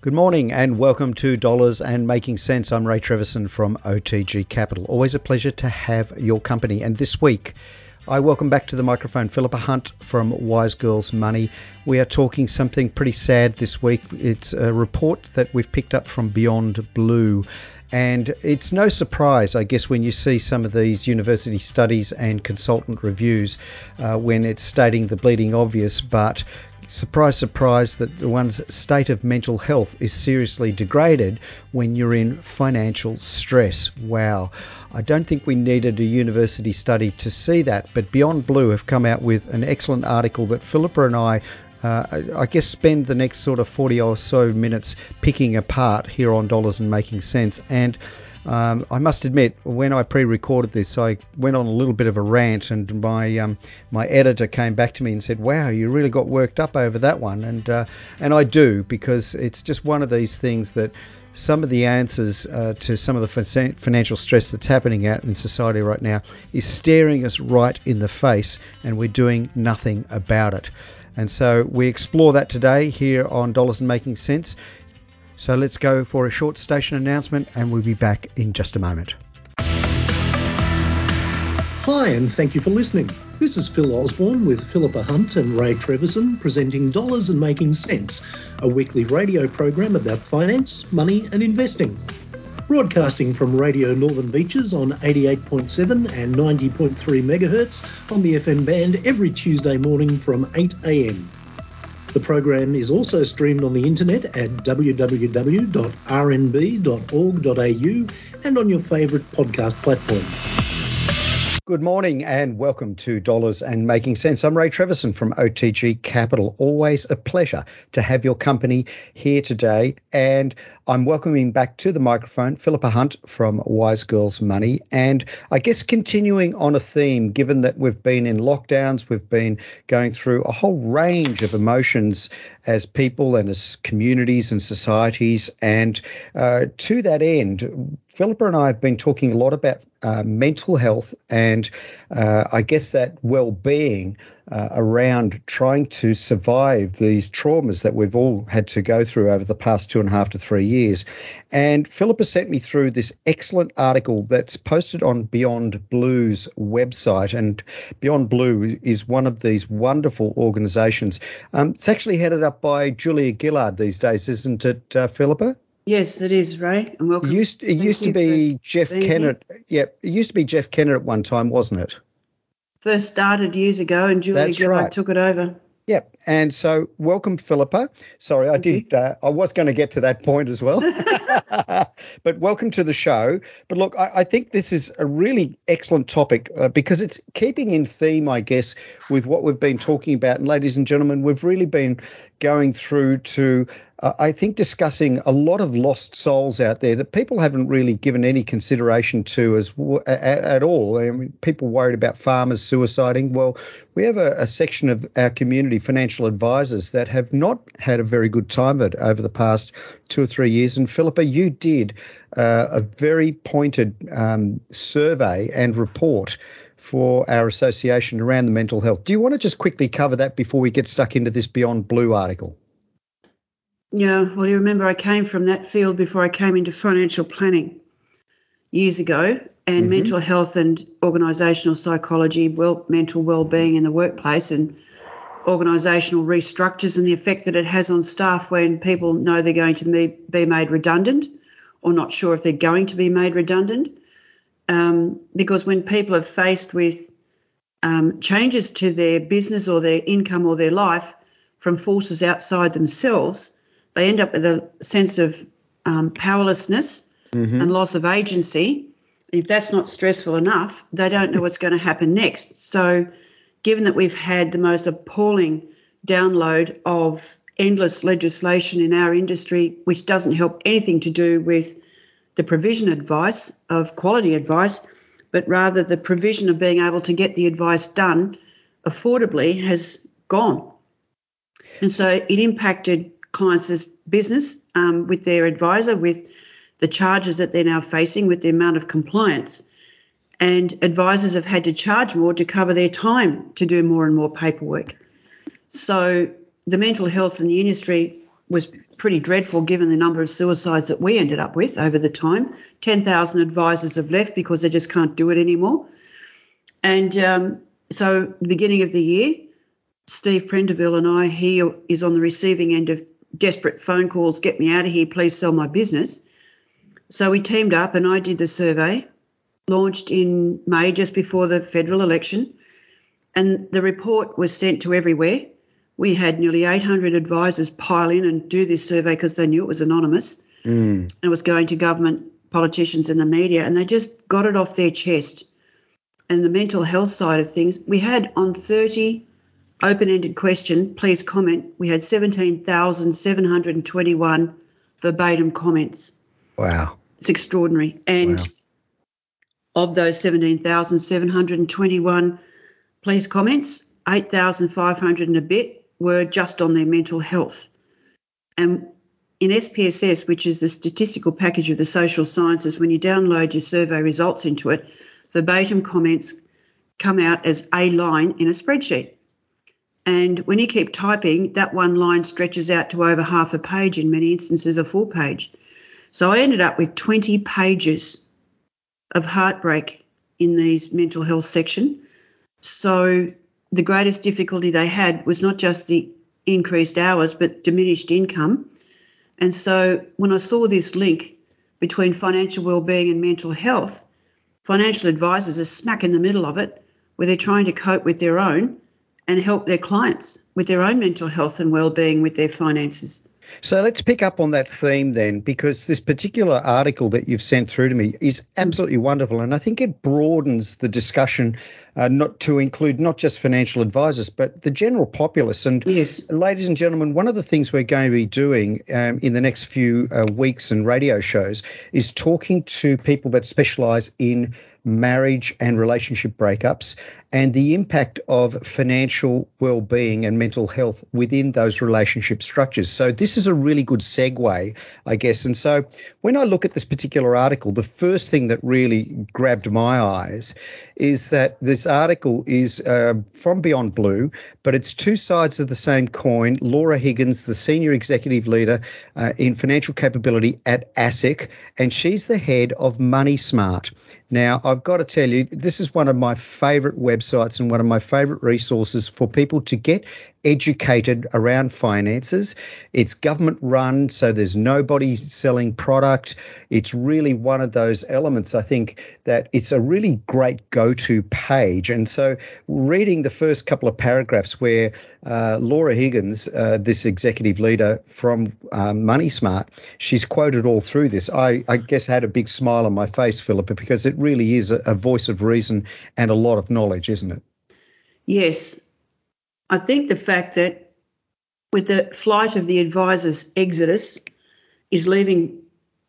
Good morning and welcome to Dollars and Making Sense. I'm Ray Treverson from OTG Capital. Always a pleasure to have your company. And this week, I welcome back to the microphone Philippa Hunt from Wise Girls Money. We are talking something pretty sad this week. It's a report that we've picked up from Beyond Blue. And it's no surprise, I guess, when you see some of these university studies and consultant reviews when it's stating the bleeding obvious, but surprise, surprise, that one's state of mental health is seriously degraded when you're in financial stress. Wow. I don't think we needed a university study to see that, but Beyond Blue have come out with an excellent article that Philippa and I guess spend the next sort of 40 or so minutes picking apart here on Dollars and Making Sense. And I must admit, when I pre-recorded this, I went on a little bit of a rant, and my editor came back to me and said, "Wow, you really got worked up over that one." And I do, because it's just one of these things that some of the answers to some of the financial stress that's happening out in society right now is staring us right in the face, and we're doing nothing about it. And so we explore that today here on Dollars and Making Sense. So let's go for a short station announcement and we'll be back in just a moment. Hi, and thank you for listening. This is Phil Osborne with Philippa Hunt and Ray Treverson presenting Dollars and Making Sense, a weekly radio program about finance, money and investing. Broadcasting from Radio Northern Beaches on 88.7 and 90.3 megahertz on the FM band every Tuesday morning from 8 a.m. The program is also streamed on the internet at www.rnb.org.au and on your favourite podcast platform. Good morning and welcome to Dollars and Making Sense. I'm Ray Treverson from OTG Capital. Always a pleasure to have your company here today. And I'm welcoming back to the microphone Philippa Hunt from Wise Girls Money. And I guess continuing on a theme, given that we've been in lockdowns, we've been going through a whole range of emotions as people and as communities and societies. And to that end, Philippa and I have been talking a lot about mental health and I guess that well-being around trying to survive these traumas that we've all had to go through over the past 2.5 to 3 years. And Philippa sent me through this excellent article that's posted on Beyond Blue's website. And Beyond Blue is one of these wonderful organisations. It's actually headed up by Julia Gillard these days, isn't it, Philippa? Yes, it is, Ray, and welcome. It used to be Jeff Kennett. Yeah, it used to be Jeff Kennett at one time, wasn't it? First started years ago, and Julia Gillard took it over. Yep. And so welcome, Philippa. Sorry, I was going to get to that point as well. But welcome to the show. But look, I think this is a really excellent topic because it's keeping in theme, I guess, with what we've been talking about. And ladies and gentlemen, we've really been going through to I think discussing a lot of lost souls out there that people haven't really given any consideration to at all. I mean, people worried about farmers suiciding. Well, we have a section of our community, financial advisors, that have not had a very good time of it over the past 2 or 3 years. And Philippa, you did a very pointed survey and report for our association around the mental health. Do you want to just quickly cover that before we get stuck into this Beyond Blue article? Yeah, well, you remember I came from that field before I came into financial planning years ago, and mental health and organisational psychology, mental well-being in the workplace and organisational restructures and the effect that it has on staff when people know they're going to be made redundant or not sure if they're going to be made redundant. Because when people are faced with changes to their business or their income or their life from forces outside themselves, they end up with a sense of powerlessness and loss of agency. If that's not stressful enough, they don't know what's going to happen next. So given that we've had the most appalling download of endless legislation in our industry, which doesn't help anything to do with the provision advice of quality advice, but rather the provision of being able to get the advice done affordably has gone. And so it impacted clients' business with their advisor, with the charges that they're now facing, with the amount of compliance. And advisors have had to charge more to cover their time to do more and more paperwork. So the mental health in the industry was pretty dreadful given the number of suicides that we ended up with over the time. 10,000 advisors have left because they just can't do it anymore. And so at the beginning of the year, Steve Prendeville and I, he is on the receiving end of desperate phone calls, get me out of here, please sell my business. So we teamed up and I did the survey, launched in May just before the federal election, and the report was sent to everywhere. We had nearly 800 advisors pile in and do this survey because they knew it was anonymous and it was going to government, politicians and the media, and they just got it off their chest. And the mental health side of things, we had on 30 open-ended questions, please comment, we had 17,721 verbatim comments. Wow. It's extraordinary. And of those 17,721 please comments, 8,500 and a bit were just on their mental health. And in SPSS, which is the statistical package of the social sciences, when you download your survey results into it, verbatim comments come out as a line in a spreadsheet. And when you keep typing, that one line stretches out to over half a page, in many instances a full page. So I ended up with 20 pages of heartbreak in these mental health section. So the greatest difficulty they had was not just the increased hours, but diminished income. And so when I saw this link between financial wellbeing and mental health, financial advisors are smack in the middle of it, where they're trying to cope with their own and help their clients with their own mental health and wellbeing with their finances. So let's pick up on that theme then, because this particular article that you've sent through to me is absolutely wonderful, and I think it broadens the discussion not to include not just financial advisors but the general populace. And yes, ladies and gentlemen, one of the things we're going to be doing in the next few weeks and radio shows is talking to people that specialise in marriage and relationship breakups and the impact of financial well-being and mental health within those relationship structures. So this is a really good segue, I guess. And so when I look at this particular article, the first thing that really grabbed my eyes is that this article is from Beyond Blue, but it's two sides of the same coin. Laura Higgins, the Senior Executive Leader in Financial Capability at ASIC, and she's the head of Money Smart. Now, I've got to tell you, this is one of my favourite websites and one of my favourite resources for people to get educated around finances. It's government run, so there's nobody selling product. It's really one of those elements, I think, that it's a really great go-to page. And so reading the first couple of paragraphs where Laura Higgins, this executive leader from Money Smart, she's quoted all through this, I guess had a big smile on my face, Philippa, because it really is a voice of reason and a lot of knowledge, isn't it? Yes. I think the fact that with the flight of the advisors' exodus is leaving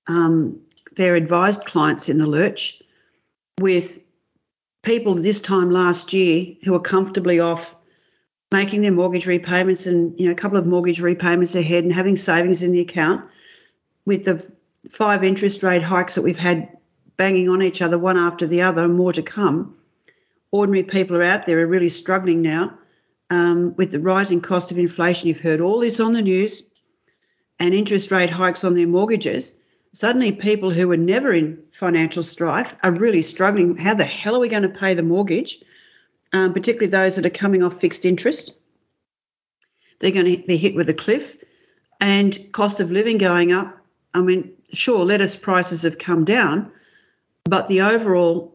their advised clients in the lurch, with people this time last year who are comfortably off making their mortgage repayments and, a couple of mortgage repayments ahead and having savings in the account, with the 5 interest rate hikes that we've had banging on each other one after the other and more to come. Ordinary people are out there are really struggling now. With the rising cost of inflation, you've heard all this on the news, and interest rate hikes on their mortgages. Suddenly people who were never in financial strife are really struggling. How the hell are we going to pay the mortgage, particularly those that are coming off fixed interest? They're going to be hit with a cliff, and cost of living going up. I mean, sure, lettuce prices have come down, but the overall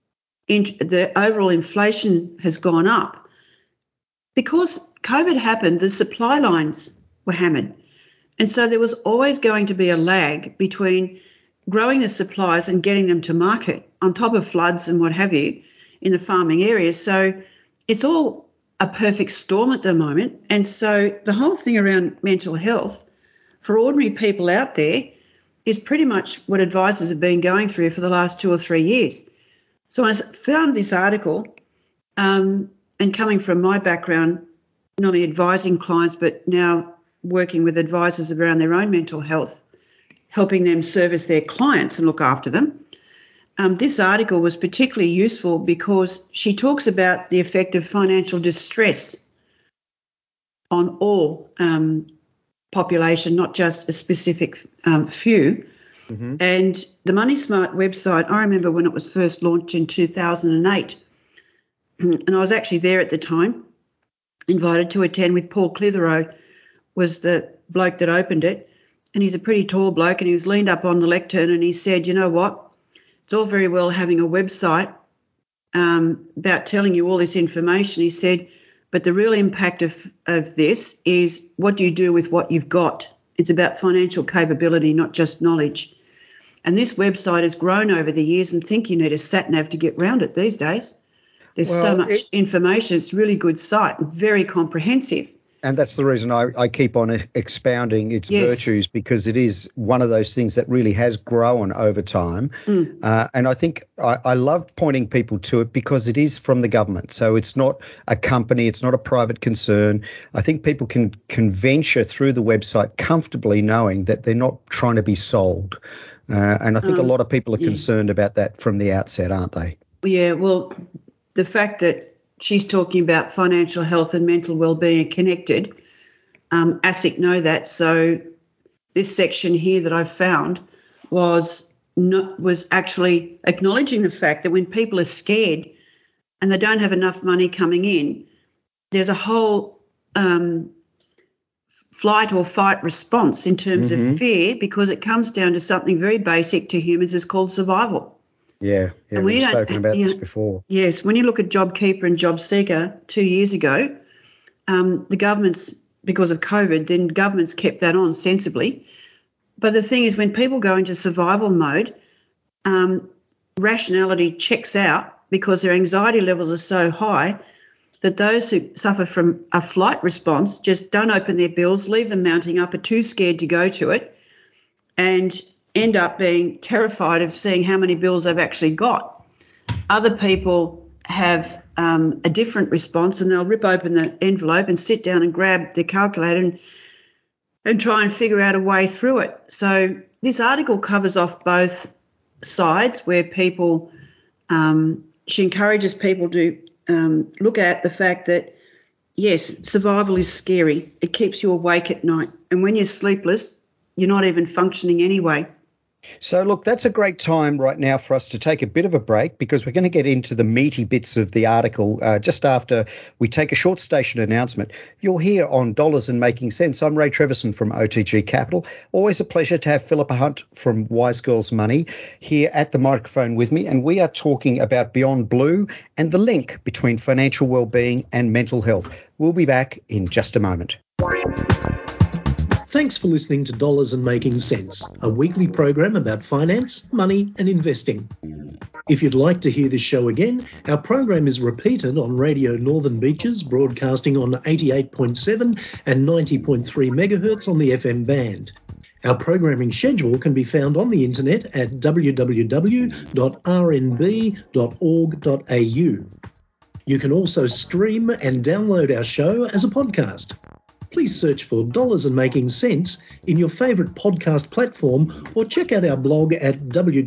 inflation has gone up. Because COVID happened, the supply lines were hammered. And so there was always going to be a lag between growing the supplies and getting them to market, on top of floods and what have you in the farming areas. So it's all a perfect storm at the moment. And so the whole thing around mental health for ordinary people out there is pretty much what advisors have been going through for the last 2 or 3 years. So I found this article, and coming from my background, not only advising clients, but now working with advisors around their own mental health, helping them service their clients and look after them. This article was particularly useful because she talks about the effect of financial distress on all population, not just a specific few. Mm-hmm. And the Money Smart website, I remember when it was first launched in 2008, and I was actually there at the time, invited to attend with Paul Clitheroe, was the bloke that opened it. And he's a pretty tall bloke, and he was leaned up on the lectern and he said, you know what, it's all very well having a website about telling you all this information. He said, but the real impact of this is what do you do with what you've got? It's about financial capability, not just knowledge. And this website has grown over the years, and think you need a sat-nav to get round it these days. There's so much information. It's a really good site, very comprehensive. And that's the reason I keep on expounding its virtues, because it is one of those things that really has grown over time. And I think I love pointing people to it because it is from the government. So it's not a company. It's not a private concern. I think people can venture through the website comfortably knowing that they're not trying to be sold. And I think a lot of people are concerned about that from the outset, aren't they? Yeah, well, the fact that she's talking about financial health and mental well-being connected. ASIC know that. So this section here that I found was actually acknowledging the fact that when people are scared and they don't have enough money coming in, there's a whole flight or fight response in terms of fear, because it comes down to something very basic to humans. It's called survival. Yeah, we've spoken about this before. Yes, when you look at JobKeeper and JobSeeker 2 years ago, the governments, because of COVID, then governments kept that on sensibly. But the thing is, when people go into survival mode, rationality checks out because their anxiety levels are so high that those who suffer from a flight response just don't open their bills, leave them mounting up, are too scared to go to it, and end up being terrified of seeing how many bills they've actually got. Other people have a different response, and they'll rip open the envelope and sit down and grab their calculator and try and figure out a way through it. So this article covers off both sides, where people, she encourages people to look at the fact that, yes, survival is scary. It keeps you awake at night. And when you're sleepless, you're not even functioning anyway. So, look, that's a great time right now for us to take a bit of a break, because we're going to get into the meaty bits of the article just after we take a short station announcement. You're here on Dollars and Making Sense. I'm Ray Treverson from OTG Capital. Always a pleasure to have Philippa Hunt from Wise Girls Money here at the microphone with me, and we are talking about Beyond Blue and the link between financial well-being and mental health. We'll be back in just a moment. Thanks for listening to Dollars and Making Sense, a weekly program about finance, money and investing. If you'd like to hear this show again, our program is repeated on Radio Northern Beaches, broadcasting on 88.7 and 90.3 megahertz on the FM band. Our programming schedule can be found on the internet at www.rnb.org.au. You can also stream and download our show as a podcast. Please search for Dollars and Making Sense in your favourite podcast platform, or check out our blog at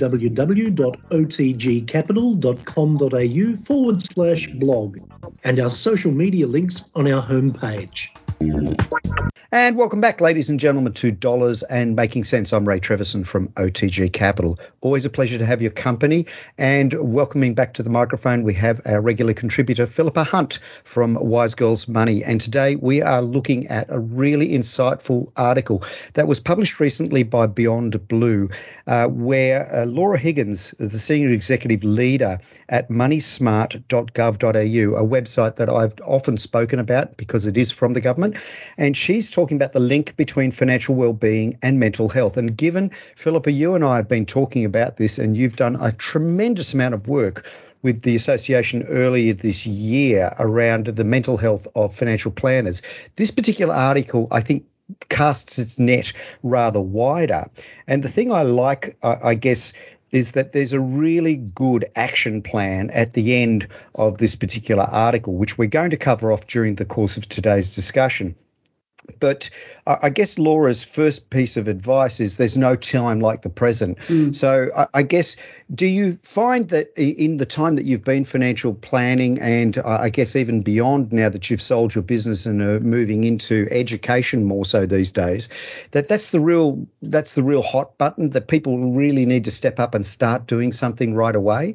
www.otgcapital.com.au/blog, and our social media links on our homepage. And welcome back, ladies and gentlemen, to Dollars and Making Sense. I'm Ray Treverson from OTG Capital. Always a pleasure to have your company. And welcoming back to the microphone, we have our regular contributor, Philippa Hunt from Wise Girls Money. And today we are looking at a really insightful article that was published recently by Beyond Blue, where Laura Higgins, the senior executive leader at moneysmart.gov.au, a website that I've often spoken about because it is from the government, and she's talking about the link between financial well-being and mental health. And given, Philippa, you and I have been talking about this, and you've done a tremendous amount of work with the association earlier this year around the mental health of financial planners. This particular article, I think, casts its net rather wider. And the thing I like, I guess, is that there's a really good action plan at the end of this particular article, which we're going to cover off during the course of today's discussion. But I guess Laura's first piece of advice is there's no time like the present. So I guess, do you find that in the time that you've been financial planning, and I guess even beyond now that you've sold your business and are moving into education more so these days, that's the real hot button, that people really need to step up and start doing something right away?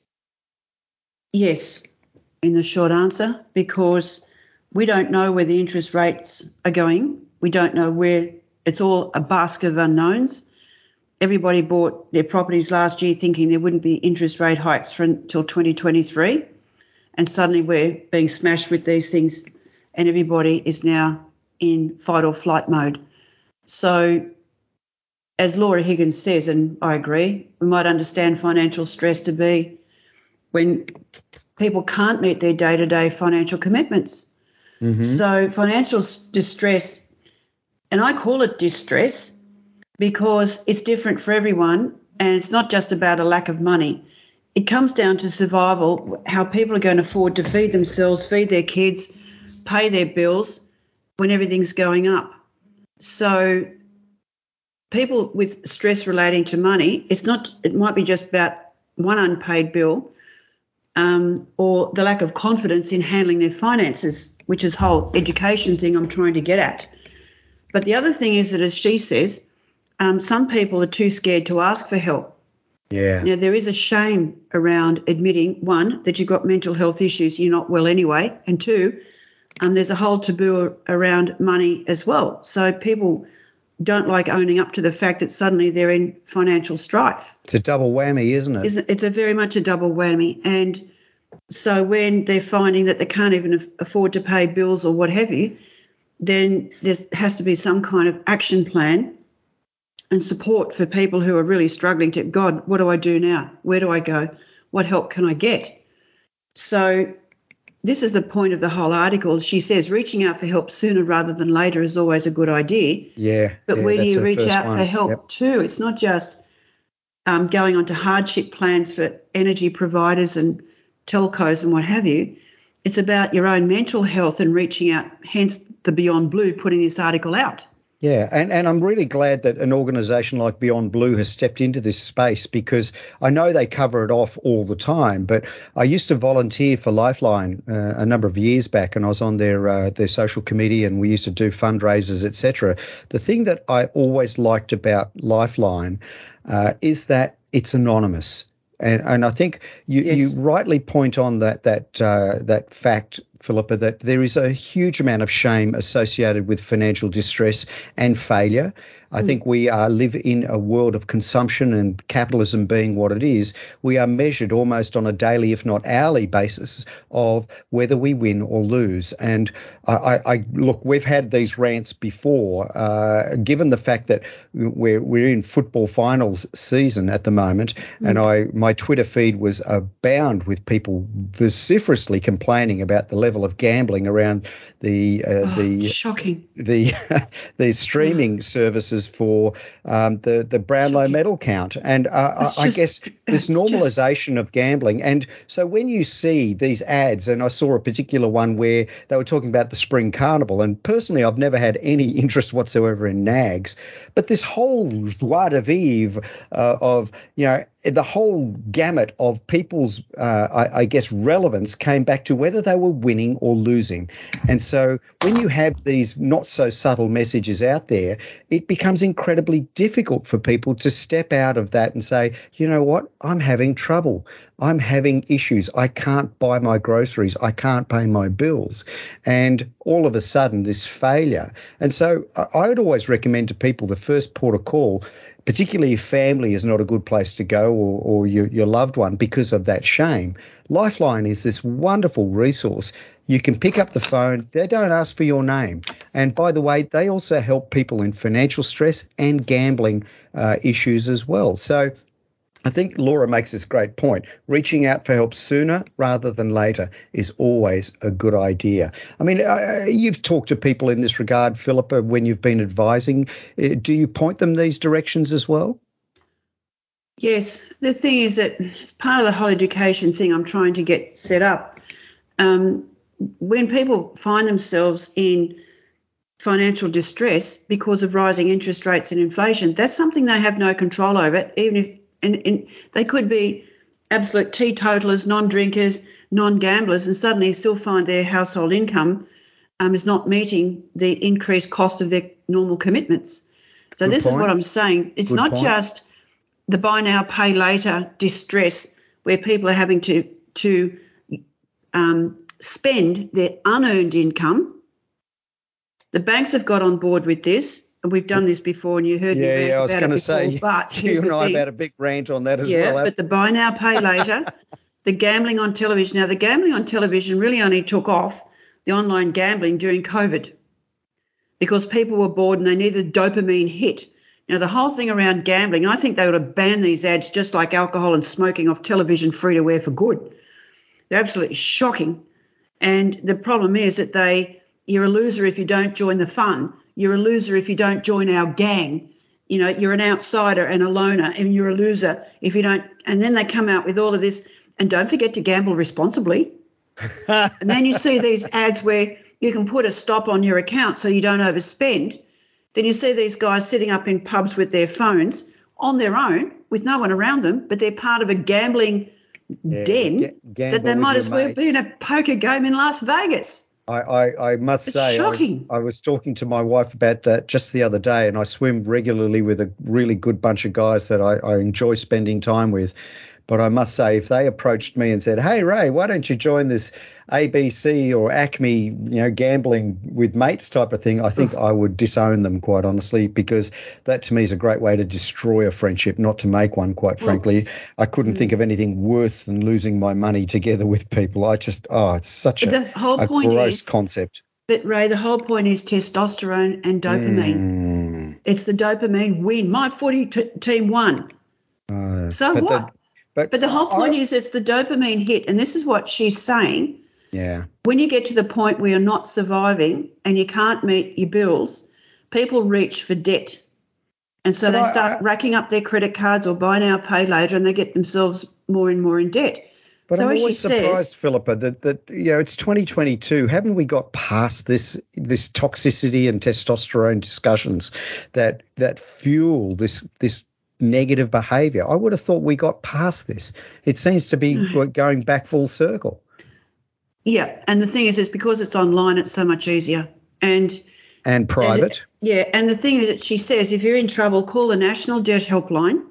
Yes, in the short answer, because we don't know where the interest rates are going. We don't know where. It's all a basket of unknowns. Everybody bought their properties last year thinking there wouldn't be interest rate hikes until 2023, and suddenly we're being smashed with these things, and everybody is now in fight or flight mode. So, as Laura Higgins says, and I agree, we might understand financial stress to be when people can't meet their day-to-day financial commitments. So financial distress, and I call it distress because it's different for everyone, and it's not just about a lack of money. It comes down to survival, how people are going to afford to feed themselves, feed their kids, pay their bills when everything's going up. So people with stress relating to money, it might be just about one unpaid bill, or the lack of confidence in handling their finances, which is the whole education thing I'm trying to get at. But the other thing is that, as she says, some people are too scared to ask for help. Yeah. Now, there is a shame around admitting, one, that you've got mental health issues, you're not well anyway, and two, there's a whole taboo around money as well. So people don't like owning up to the fact that suddenly they're in financial strife. It's a double whammy, isn't it? It's a very much a double whammy. And so when they're finding that they can't even afford to pay bills or what have you, then there has to be some kind of action plan and support for people who are really struggling to, God, what do I do now? Where do I go? What help can I get? So this is the point of the whole article. She says reaching out for help sooner rather than later is always a good idea. Yeah. But where do you reach out one. for help too? It's not just going onto hardship plans for energy providers and telcos and what have you. It's about your own mental health and reaching out, hence the Beyond Blue putting this article out. Yeah, and I'm really glad that an organisation like Beyond Blue has stepped into this space, because I know they cover it off all the time, but I used to volunteer for Lifeline a number of years back, and I was on their social committee, and we used to do fundraisers, etc. The thing that I always liked about Lifeline is that it's anonymous. And I think you rightly point on that fact, Philippa, that there is a huge amount of shame associated with financial distress and failure. I think we live in a world of consumption, and capitalism being what it is, we are measured almost on a daily, if not hourly basis of whether we win or lose. And I look, we've had these rants before, given the fact that we're in football finals season at the moment, and my Twitter feed was abound with people vociferously complaining about the level of gambling around the shocking. the streaming services for the Brownlow medal count. And I guess this normalisation of gambling. And so when you see these ads, and I saw a particular one where they were talking about the Spring Carnival, and personally I've never had any interest whatsoever in nags, but this whole joie de vivre of, the whole gamut of people's, I guess, relevance came back to whether they were winning or losing. And so when you have these not so subtle messages out there, it becomes incredibly difficult for people to step out of that and say, you know what, I'm having trouble. I'm having issues. I can't buy my groceries. I can't pay my bills. And all of a sudden, this failure. And so I would always recommend to people the first port of call, particularly if family is not a good place to go, or your loved one, because of that shame. Lifeline is this wonderful resource. You can pick up the phone. They don't ask for your name. And by the way, they also help people in financial stress and gambling issues as well. So I think Laura makes this great point. Reaching out for help sooner rather than later is always a good idea. I mean, you've talked to people in this regard, Philippa, when you've been advising. Do you point them these directions as well? Yes. The thing is that as part of the whole education thing I'm trying to get set up, when people find themselves in financial distress because of rising interest rates and inflation. That's something they have no control over, even if and they could be absolute teetotalers, non-drinkers, non-gamblers, and suddenly still find their household income is not meeting the increased cost of their normal commitments. So Good this point. is what I'm saying. It's Good not point. just the buy now, pay later distress where people are having to spend their unearned income. The banks have got on board with this, and we've done this before, and you heard me rant I was about going it to before. say, But you here's and the I have thing. had a big rant on that as Yeah, well. but the buy now, pay later, the gambling on television. Now, the gambling on television really only took off, the online gambling, during COVID, because people were bored and they needed a dopamine hit. Now, the whole thing around gambling, I think they ought to ban these ads just like alcohol and smoking off television free to wear for good. They're absolutely shocking. And the problem is that you're a loser if you don't join the fun. You're a loser if you don't join our gang. You know, you're an outsider and a loner, and you're a loser if you don't. And then they come out with all of this. And don't forget to gamble responsibly. And then you see these ads where you can put a stop on your account so you don't overspend. Then you see these guys sitting up in pubs with their phones on their own with no one around them, but they're part of a gambling den that they might as well be in a poker game in Las Vegas. I must say, shocking. I was talking to my wife about that just the other day, and I swim regularly with a really good bunch of guys that I enjoy spending time with. But I must say, if they approached me and said, "Hey, Ray, why don't you join this ABC or Acme, gambling with mates type of thing," I think I would disown them, quite honestly, because that to me is a great way to destroy a friendship, not to make one, quite frankly. I couldn't think of anything worse than losing my money together with people. It's such a gross concept. But, Ray, the whole point is testosterone and dopamine. It's the dopamine win. My footy team won. So what? But the whole point is it's the dopamine hit, and this is what she's saying. Yeah. When you get to the point where you're not surviving and you can't meet your bills, people reach for debt. And so they start racking up their credit cards or buy now, pay later, and they get themselves more and more in debt. But so I'm as always she says, surprised, Philippa, that it's 2022. Haven't we got past this toxicity and testosterone discussions that fuel this negative behaviour? I would have thought we got past this. It seems to be going back full circle. Yeah, and the thing is because it's online, it's so much easier. And private. And the thing is that she says if you're in trouble, call the National Debt Helpline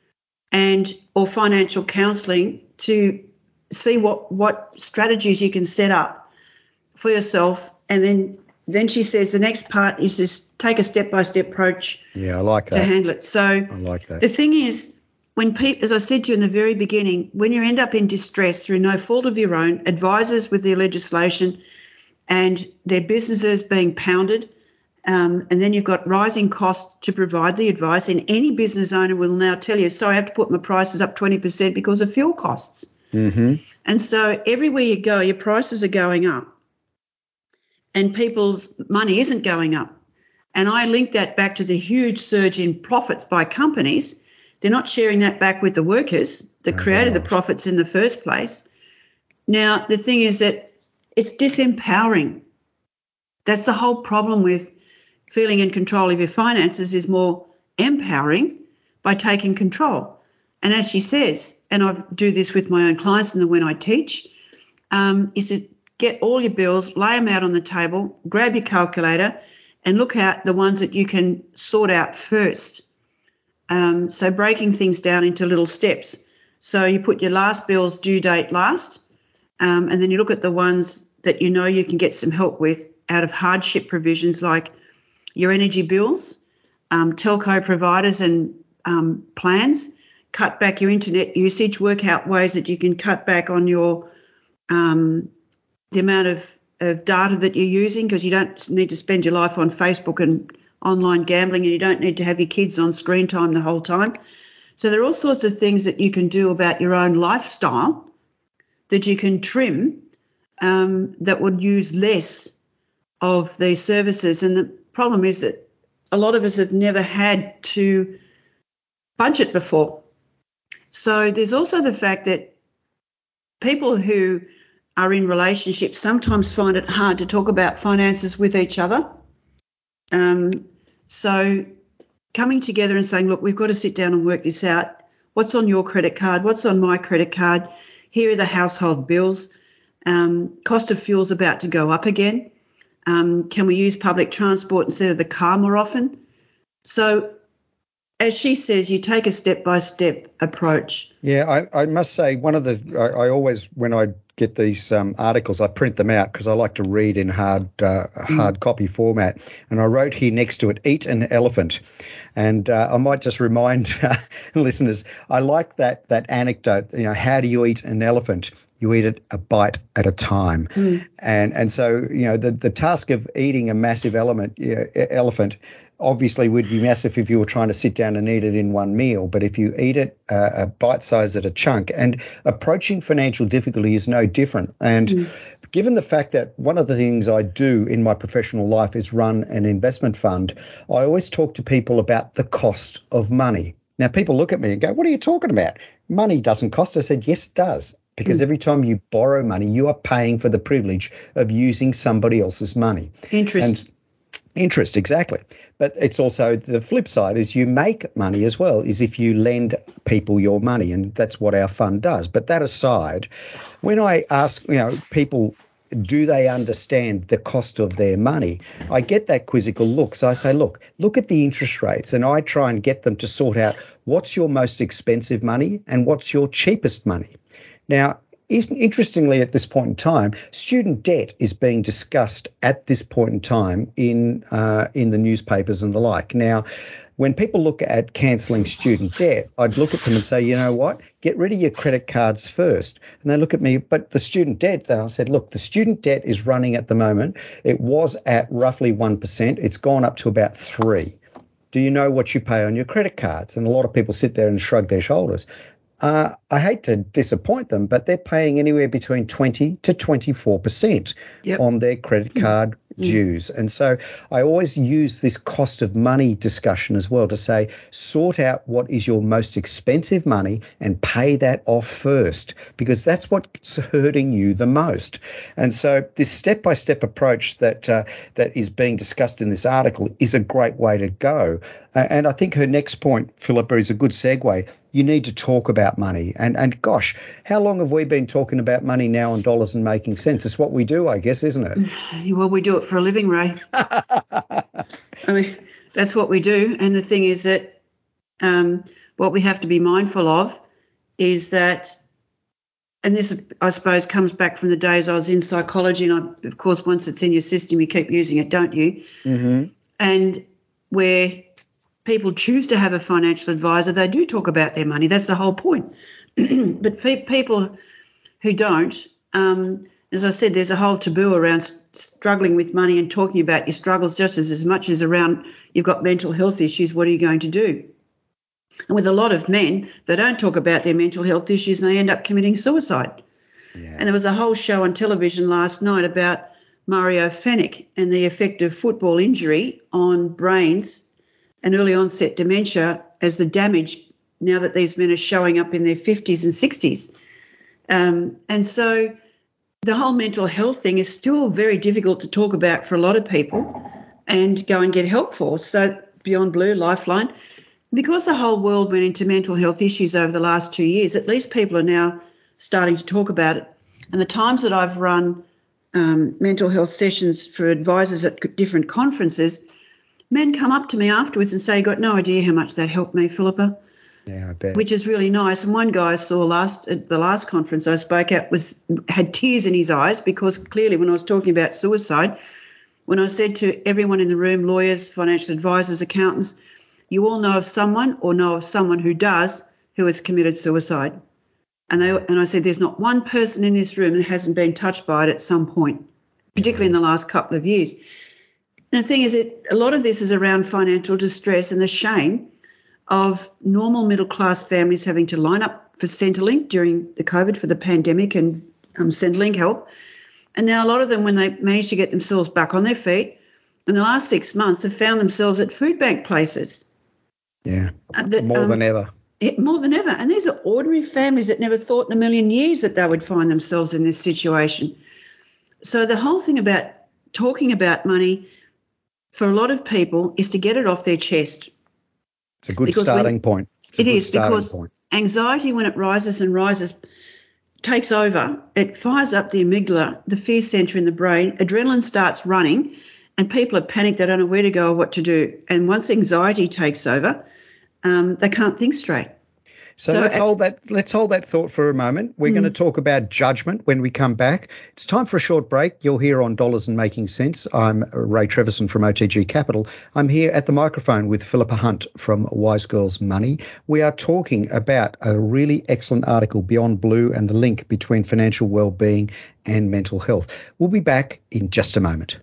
or financial counselling to see what strategies you can set up for yourself. And then she says the next part is just take a step-by-step approach. Yeah, I like that. To handle it. So I like that. The thing is, when people, as I said to you in the very beginning, when you end up in distress through no fault of your own, advisors with their legislation and their businesses being pounded, and then you've got rising costs to provide the advice, and any business owner will now tell you, so I have to put my prices up 20% because of fuel costs. Mm-hmm. And so everywhere you go, your prices are going up and people's money isn't going up. And I link that back to the huge surge in profits by companies. They're not sharing that back with the workers that created the profits in the first place. Now, the thing is that it's disempowering. That's the whole problem with feeling in control of your finances, is more empowering by taking control. And as she says, and I do this with my own clients and when I teach, is to get all your bills, lay them out on the table, grab your calculator and look at the ones that you can sort out first. So breaking things down into little steps. So you put your last bill's due date last, and then you look at the ones that you know you can get some help with out of hardship provisions like your energy bills, telco providers and plans, cut back your internet usage, work out ways that you can cut back on your the amount of data that you're using, because you don't need to spend your life on Facebook and online gambling, and you don't need to have your kids on screen time the whole time. So there are all sorts of things that you can do about your own lifestyle that you can trim that would use less of these services. And the problem is that a lot of us have never had to budget before. So there's also the fact that people who are in relationships sometimes find it hard to talk about finances with each other. So coming together and saying, look, we've got to sit down and work this out. What's on your credit card? What's on my credit card? Here are the household bills. Cost of fuel's about to go up again. Can we use public transport instead of the car more often? So as she says, you take a step-by-step approach. Yeah, I must say I always, when I get these articles, I print them out because I like to read in hard copy format. And I wrote here next to it, eat an elephant. And I might just remind listeners, I like that anecdote. How do you eat an elephant? You eat it a bite at a time. And so, the task of eating a massive elephant obviously would be massive if you were trying to sit down and eat it in one meal. But if you eat it a bite size at a chunk, and approaching financial difficulty is no different. And given the fact that one of the things I do in my professional life is run an investment fund, I always talk to people about the cost of money. Now, people look at me and go, what are you talking about? Money doesn't cost. I said, yes, it does. Because every time you borrow money, you are paying for the privilege of using somebody else's money. Interest, exactly. But it's also the flip side is you make money as well, is if you lend people your money, and that's what our fund does. But that aside, when I ask people, do they understand the cost of their money, I get that quizzical look. So I say, look at the interest rates, and I try and get them to sort out what's your most expensive money and what's your cheapest money. Now, interestingly, at this point in time, student debt is being discussed at this point in time in the newspapers and the like. Now, when people look at cancelling student debt, I'd look at them and say, you know what, get rid of your credit cards first. And they look at me, but the student debt, I said, look, the student debt is running at the moment. It was at roughly 1%. It's gone up to about 3%. Do you know what you pay on your credit cards? And a lot of people sit there and shrug their shoulders. I hate to disappoint them, but they're paying anywhere between 20 to 24% on their credit card dues. And so I always use this cost of money discussion as well to say, sort out what is your most expensive money and pay that off first, because that's what's hurting you the most. And so this step-by-step approach that is being discussed in this article is a great way to go. And I think her next point, Philippa, is a good segue. You need to talk about money. And gosh, how long have we been talking about money now on Dollars and Making Sense? It's what we do, I guess, isn't it? Well, we do it for a living, Ray. I mean, that's what we do. And the thing is that what we have to be mindful of is that, and this, I suppose, comes back from the days I was in psychology, and of course, once it's in your system, you keep using it, don't you? Mm-hmm. And where people choose to have a financial advisor, they do talk about their money. That's the whole point. But people who don't, as I said, there's a whole taboo around struggling with money and talking about your struggles just as much as around you've got mental health issues, what are you going to do? And with a lot of men, they don't talk about their mental health issues and they end up committing suicide. Yeah. And there was a whole show on television last night about Mario Fenech and the effect of football injury on brains and early onset dementia as the damage now that these men are showing up in their 50s and 60s. And so the whole mental health thing is still very difficult to talk about for a lot of people and go and get help for. So Beyond Blue, Lifeline, because the whole world went into mental health issues over the last 2 years, at least people are now starting to talk about it. And the times that I've run mental health sessions for advisors at different conferences, men come up to me afterwards and say, got no idea how much that helped me, Philippa. Yeah, I bet. Which is really nice. And one guy I saw at the last conference I spoke at had tears in his eyes because clearly when I was talking about suicide, when I said to everyone in the room, lawyers, financial advisors, accountants, you all know of someone or know of someone who does who has committed suicide. And I said there's not one person in this room that hasn't been touched by it at some point, particularly in the last couple of years. And the thing is that a lot of this is around financial distress and the shame of normal middle-class families having to line up for Centrelink during the COVID for the pandemic and Centrelink help. And now a lot of them, when they manage to get themselves back on their feet, in the last 6 months have found themselves at food bank places. Yeah, more than ever. More than ever. And these are ordinary families that never thought in a million years that they would find themselves in this situation. So the whole thing about talking about money for a lot of people is to get it off their chest. It's a good starting point. It is, because anxiety, when it rises and rises, takes over. It fires up the amygdala, the fear centre in the brain. Adrenaline starts running and people are panicked. They don't know where to go or what to do. And once anxiety takes over, they can't think straight. So let's hold that thought for a moment. We're going to talk about judgment when we come back. It's time for a short break. You're here on Dollars and Making Sense. I'm Ray Treverson from OTG Capital. I'm here at the microphone with Philippa Hunt from Wise Girls Money. We are talking about a really excellent article, Beyond Blue, and the link between financial well-being and mental health. We'll be back in just a moment.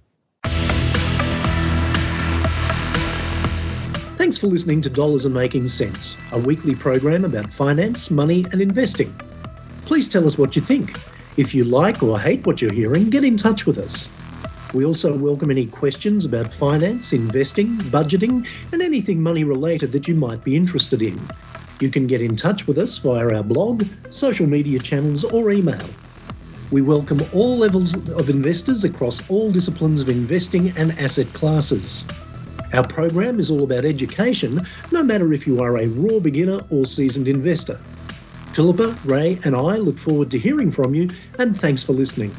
Thanks for listening to Dollars and Making Sense, a weekly program about finance, money and investing. Please tell us what you think. If you like or hate what you're hearing, get in touch with us. We also welcome any questions about finance, investing, budgeting and anything money related that you might be interested in. You can get in touch with us via our blog, social media channels or email. We welcome all levels of investors across all disciplines of investing and asset classes. Our program is all about education, no matter if you are a raw beginner or seasoned investor. Philippa, Ray and I look forward to hearing from you, and thanks for listening.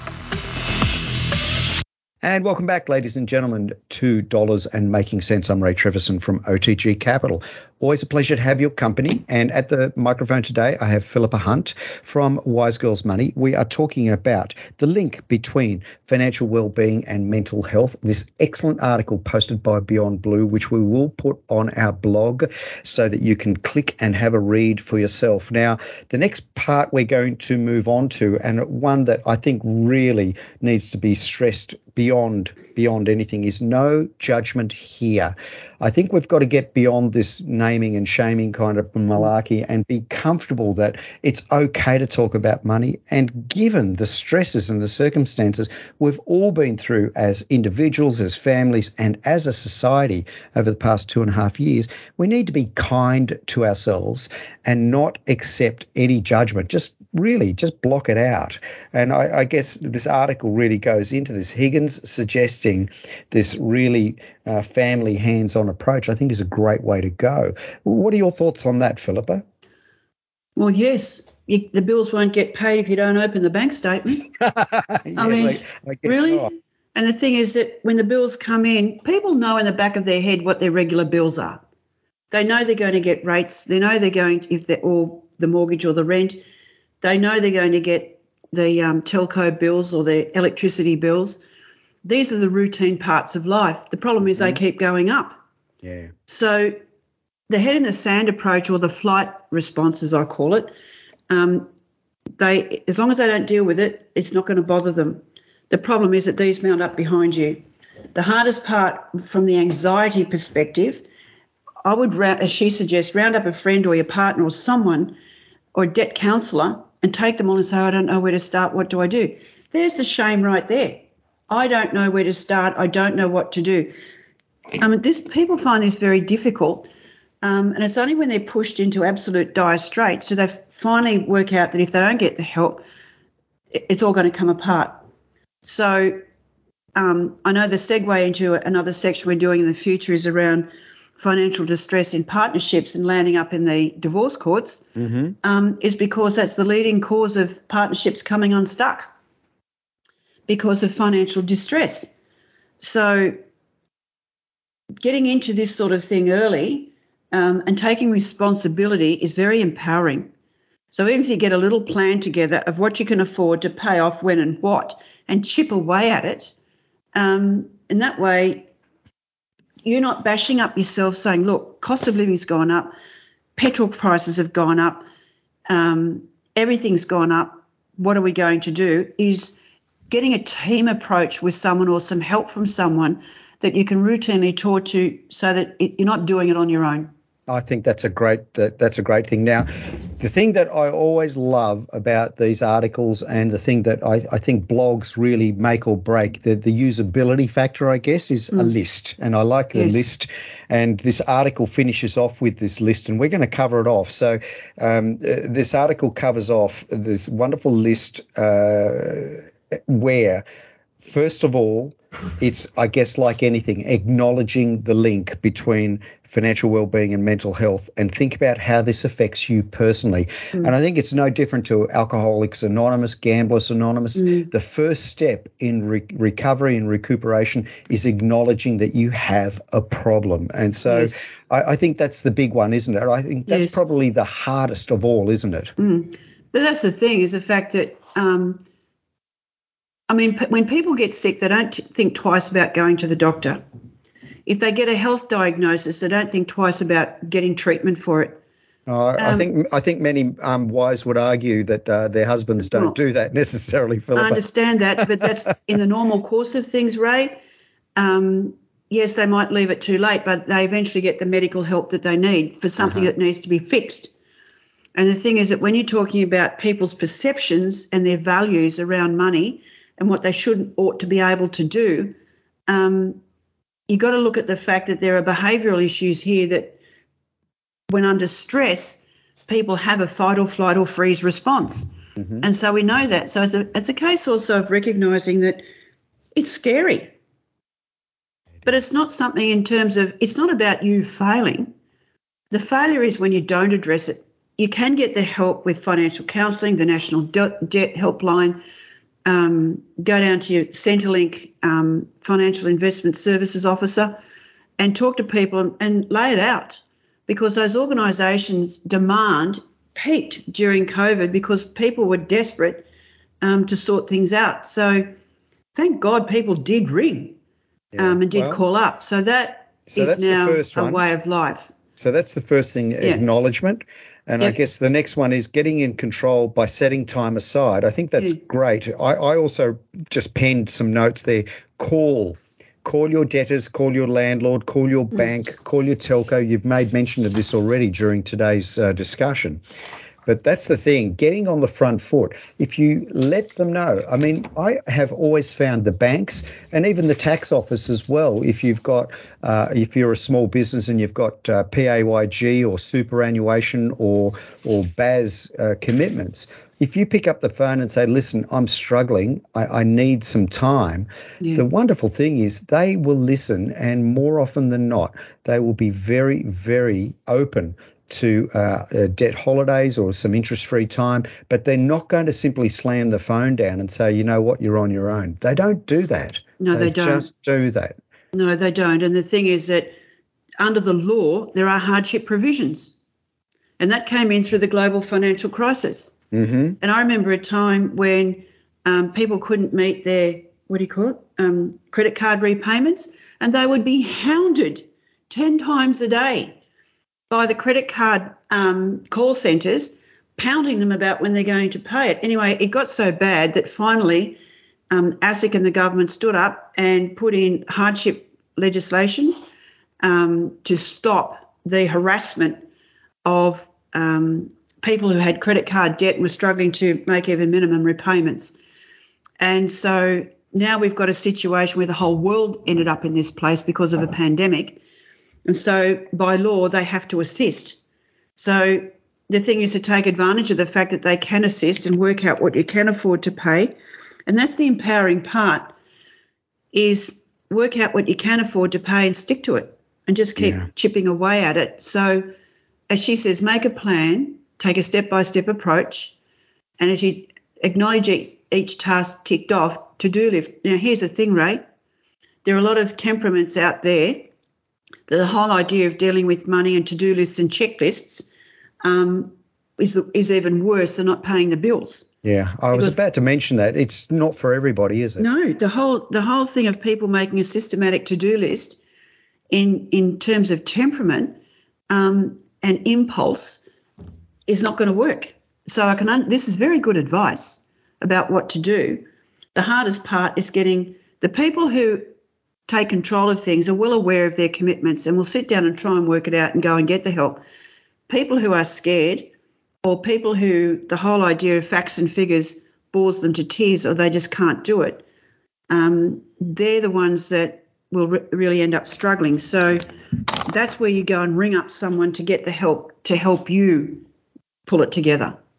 And welcome back, ladies and gentlemen, to Dollars and Making Sense. I'm Ray Treverson from OTG Capital. Always a pleasure to have your company. And at the microphone today, I have Philippa Hunt from Wise Girls Money. We are talking about the link between financial well-being and mental health. This excellent article posted by Beyond Blue, which we will put on our blog so that you can click and have a read for yourself. Now, the next part we're going to move on to, and one that I think really needs to be stressed beyond anything, is no judgment here. I think we've got to get beyond this naming and shaming kind of malarkey and be comfortable that it's okay to talk about money. And given the stresses and the circumstances we've all been through as individuals, as families, and as a society over the past 2.5 years, we need to be kind to ourselves and not accept any judgment. Just block it out. And I guess this article really goes into this. Higgins suggesting this really family hands-on approach, I think, is a great way to go. What are your thoughts on that, Philippa? Well, yes. The bills won't get paid if you don't open the bank statement. I guess really? Not. And the thing is that when the bills come in, people know in the back of their head what their regular bills are. They know they're going to get rates. They know they're going to, if they're all the mortgage or the rent, they know they're going to get the telco bills or the electricity bills. These are the routine parts of life. The problem is they keep going up. Yeah. So the head in the sand approach, or the flight response, as I call it, as long as they don't deal with it, it's not going to bother them. The problem is that these mount up behind you. The hardest part from the anxiety perspective, I would, as she suggests, round up a friend or your partner or someone or a debt counsellor and take them on and say, I don't know where to start, what do I do? There's the shame right there. I don't know where to start. I don't know what to do. People find this very difficult, and it's only when they're pushed into absolute dire straits do they finally work out that if they don't get the help, it's all going to come apart. So I know the segue into another section we're doing in the future is around financial distress in partnerships and landing up in the divorce courts, is because that's the leading cause of partnerships coming unstuck because of financial distress. So getting into this sort of thing early and taking responsibility is very empowering. So even if you get a little plan together of what you can afford to pay off when and what and chip away at it, in that way you're not bashing up yourself saying, look, cost of living's gone up, petrol prices have gone up, everything's gone up, what are we going to do? Is getting a team approach with someone or some help from someone that you can routinely talk to so that you're not doing it on your own. I think that's a great thing. Now, the thing that I always love about these articles and the thing that I think blogs really make or break, the usability factor, I guess, is a list. And I like the list. And this article finishes off with this list, and we're going to cover it off. So this article covers off this wonderful list where, first of all, it's, I guess, like anything, acknowledging the link between financial well-being and mental health, and think about how this affects you personally. And I think it's no different to Alcoholics Anonymous, Gamblers Anonymous. The first step in recovery and recuperation is acknowledging that you have a problem. And so Yes. I think that's the big one, isn't it? I think that's probably the hardest of all, isn't it? But that's the thing, is the fact that, when people get sick, they don't think twice about going to the doctor. If they get a health diagnosis, they don't think twice about getting treatment for it. I think many wives would argue that their husbands don't do that necessarily, Philippa. I understand that, but that's in the normal course of things, Ray. Yes, they might leave it too late, but they eventually get the medical help that they need for something that needs to be fixed. And the thing is that when you're talking about people's perceptions and their values around money and what they ought to be able to do, you've got to look at the fact that there are behavioural issues here that when under stress, people have a fight or flight or freeze response. And so we know that. So it's a case also of recognising that it's scary. But it's not something in terms of, it's not about you failing. The failure is when you don't address it. You can get the help with financial counselling, the National Debt Helpline. Go down to your Centrelink Financial Investment Services officer and talk to people and lay it out, because those organisations' demand peaked during COVID because people were desperate to sort things out. So thank God people did ring and did call up. So that's now a way of life. So that's the first thing, acknowledgement. And I guess the next one is getting in control by setting time aside. I think that's great. I also just penned some notes there. Call your debtors, call your landlord, call your bank, call your telco. You've made mention of this already during today's discussion. But that's the thing, getting on the front foot. If you let them know, I mean, I have always found the banks and even the tax office as well, if you've got, if you're a small business and you've got PAYG or superannuation or BAS commitments, if you pick up the phone and say, listen, I'm struggling, I need some time, the wonderful thing is they will listen, and more often than not, they will be very, very open to debt holidays or some interest-free time, but they're not going to simply slam the phone down and say, you know what, you're on your own. They don't do that. No, they don't. Just do that. No, they don't. And the thing is that under the law, there are hardship provisions, and that came in through the global financial crisis. And I remember a time when people couldn't meet their, credit card repayments, and they would be hounded 10 times a day by the credit card call centres, pounding them about when they're going to pay it. Anyway, it got so bad that finally ASIC and the government stood up and put in hardship legislation to stop the harassment of people who had credit card debt and were struggling to make even minimum repayments. And so now we've got a situation where the whole world ended up in this place because of a pandemic. And so by law, they have to assist. So the thing is to take advantage of the fact that they can assist and work out what you can afford to pay. And that's the empowering part, is work out what you can afford to pay and stick to it and just keep chipping away at it. So as she says, make a plan, take a step-by-step approach, and as you acknowledge each task ticked off, to-do list. Now, here's the thing, Ray. There are a lot of temperaments out there. The whole idea of dealing with money and to-do lists and checklists is even worse than not paying the bills. Yeah, I was about to mention that. It's not for everybody, is it? No, the whole thing of people making a systematic to-do list in terms of temperament and impulse is not going to work. So this is very good advice about what to do. The hardest part is getting the people who take control of things are well aware of their commitments and will sit down and try and work it out and go and get the help. People who are scared, or people who the whole idea of facts and figures bores them to tears or they just can't do it, they're the ones that will really end up struggling. So that's where you go and ring up someone to get the help to help you pull it together.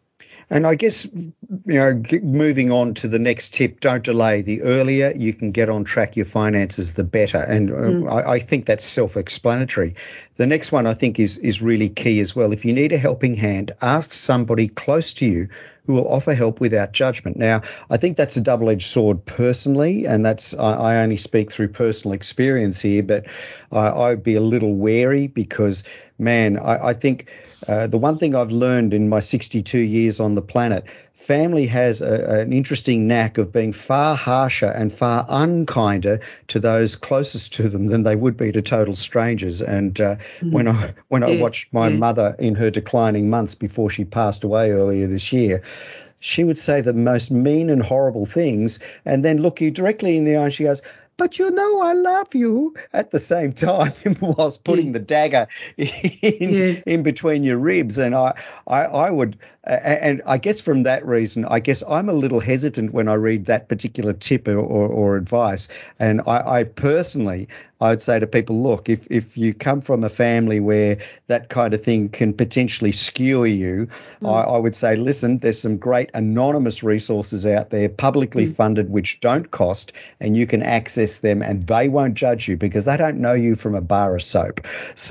And I guess, moving on to the next tip, don't delay. The earlier you can get on track your finances, the better. And I think that's self-explanatory. The next one I think is really key as well. If you need a helping hand, ask somebody close to you who will offer help without judgment. Now, I think that's a double-edged sword personally, and I only speak through personal experience here, but I'd be a little wary because, man, I think the one thing I've learned in my 62 years on the planet, family has an interesting knack of being far harsher and far unkinder to those closest to them than they would be to total strangers. And when I watched my mother in her declining months before she passed away earlier this year, she would say the most mean and horrible things and then look you directly in the eye and she goes, "But I love you," at the same time whilst putting the dagger in between your ribs. And I would, and I guess from that reason, I guess I'm a little hesitant when I read that particular tip or advice. And I personally, I would say to people, look, if you come from a family where that kind of thing can potentially skewer you, I would say, listen, there's some great anonymous resources out there, publicly funded, which don't cost, and you can access them and they won't judge you because they don't know you from a bar of soap. So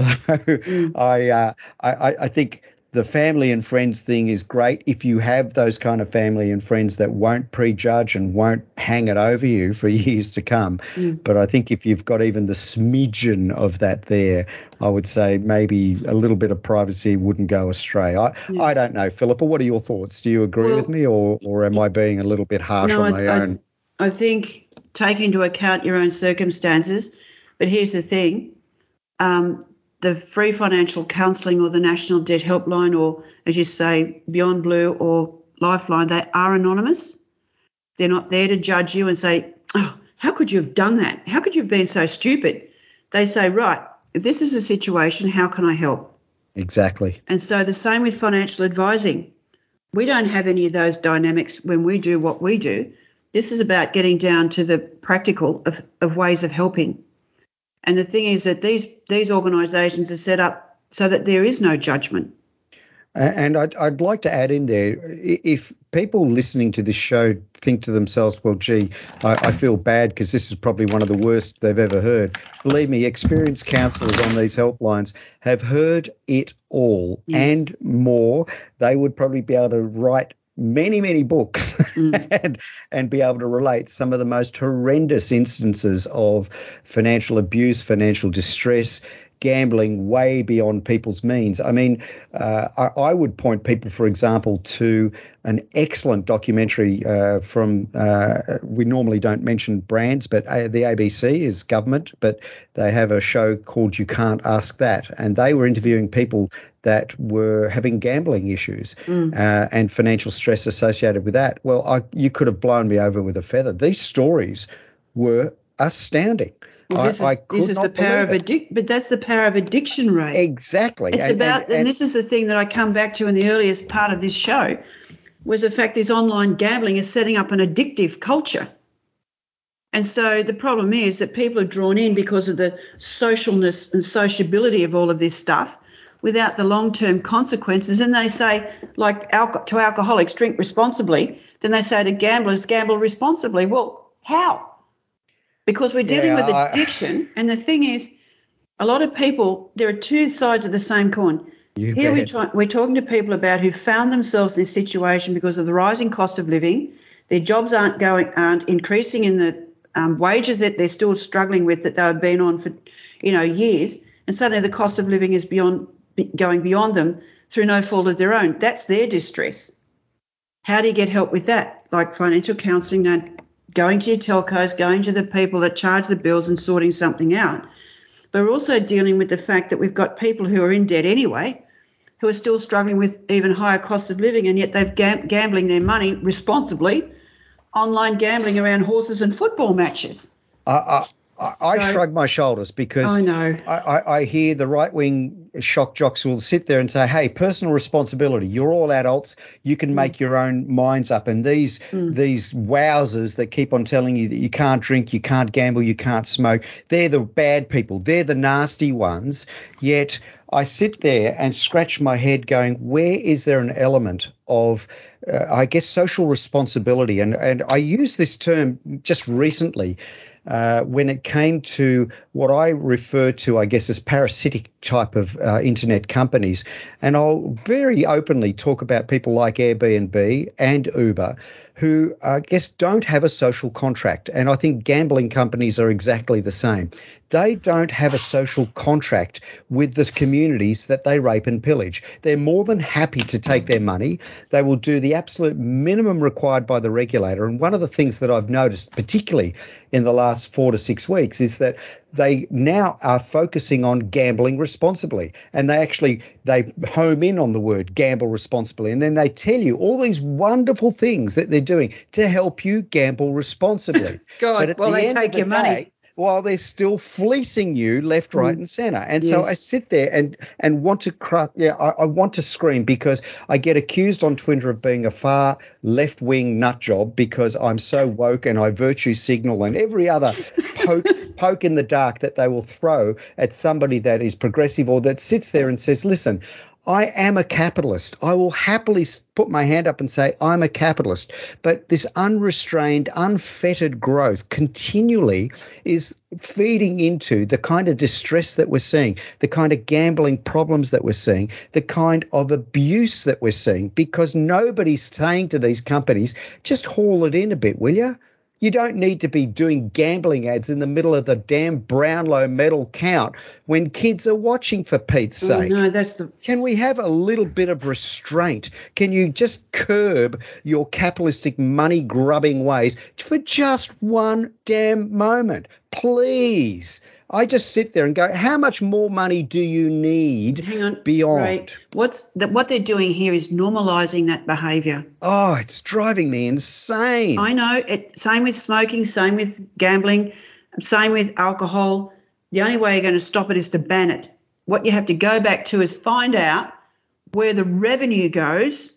I think the family and friends thing is great if you have those kind of family and friends that won't prejudge and won't hang it over you for years to come. But I think if you've got even the smidgen of that there, I would say maybe a little bit of privacy wouldn't go astray. I don't know, Philippa, what are your thoughts? Do you agree with me or am I being a little bit harsh on my own? I think take into account your own circumstances. But here's the thing. The free financial counselling or the National Debt Helpline or, as you say, Beyond Blue or Lifeline, they are anonymous. They're not there to judge you and say, "Oh, how could you have done that? How could you have been so stupid?" They say, right, if this is a situation, how can I help? Exactly. And so the same with financial advising. We don't have any of those dynamics when we do what we do. This is about getting down to the practical of ways of helping. And the thing is that these organisations are set up so that there is no judgment. And I'd like to add in there, if people listening to this show think to themselves, well, gee, I feel bad because this is probably one of the worst they've ever heard. Believe me, experienced counsellors on these helplines have heard it all and more. They would probably be able to write many, many books and be able to relate some of the most horrendous instances of financial abuse, financial distress, gambling way beyond people's means. I mean, I would point people, for example, to an excellent documentary from, we normally don't mention brands, but the ABC is government, but they have a show called You Can't Ask That. And they were interviewing people that were having gambling issues and financial stress associated with that. Well, you could have blown me over with a feather. These stories were astounding. Well, this is the power of addiction, but that's the power of addiction, Ray. Exactly. It's and this is the thing that I come back to in the earliest part of this show, was the fact this online gambling is setting up an addictive culture. And so the problem is that people are drawn in because of the socialness and sociability of all of this stuff without the long-term consequences. And they say, like to alcoholics, drink responsibly. Then they say to gamblers, gamble responsibly. Well, how? Because we're dealing with addiction, and the thing is, a lot of people, there are two sides of the same coin. Here we're talking to people about who found themselves in this situation because of the rising cost of living. Their jobs aren't increasing in the wages that they're still struggling with that they've been on for, years, and suddenly the cost of living is going beyond them through no fault of their own. That's their distress. How do you get help with that? Like financial counselling, going to your telcos, going to the people that charge the bills and sorting something out. But we're also dealing with the fact that we've got people who are in debt anyway, who are still struggling with even higher costs of living, and yet they've gambling their money responsibly, online gambling around horses and football matches. I shrug my shoulders because I know. I hear the right-wing shock jocks will sit there and say, hey, personal responsibility, you're all adults, you can make your own minds up. And these wowzers that keep on telling you that you can't drink, you can't gamble, you can't smoke, they're the bad people, they're the nasty ones. Yet I sit there and scratch my head going, where is there an element of I guess, social responsibility. And I use this term just recently when it came to what I refer to, I guess, as parasitic type of internet companies. And I'll very openly talk about people like Airbnb and Uber, who I guess don't have a social contract. And I think gambling companies are exactly the same. They don't have a social contract with the communities that they rape and pillage. They're more than happy to take their money. They will do the absolute minimum required by the regulator. And one of the things that I've noticed, particularly in the last 4 to 6 weeks, is that they now are focusing on gambling responsibly. And they home in on the word gamble responsibly. And then they tell you all these wonderful things that they're doing to help you gamble responsibly. God, well, they take your money. While they're still fleecing you left, right, and centre. And so I sit there and want to cry. Yeah, I want to scream because I get accused on Twitter of being a far left-wing nut job because I'm so woke and I virtue signal and every other poke in the dark that they will throw at somebody that is progressive or that sits there and says, listen, I am a capitalist. I will happily put my hand up and say I'm a capitalist. But this unrestrained, unfettered growth continually is feeding into the kind of distress that we're seeing, the kind of gambling problems that we're seeing, the kind of abuse that we're seeing, because nobody's saying to these companies, just haul it in a bit, will you? You don't need to be doing gambling ads in the middle of the damn Brownlow medal count when kids are watching, for Pete's sake. No, Can we have a little bit of restraint? Can you just curb your capitalistic money-grubbing ways for just one damn moment? Please. I just sit there and go, how much more money do you need beyond? Right. What they're doing here is normalising that behaviour. Oh, it's driving me insane. I know. Same with smoking, same with gambling, same with alcohol. The only way you're going to stop it is to ban it. What you have to go back to is find out where the revenue goes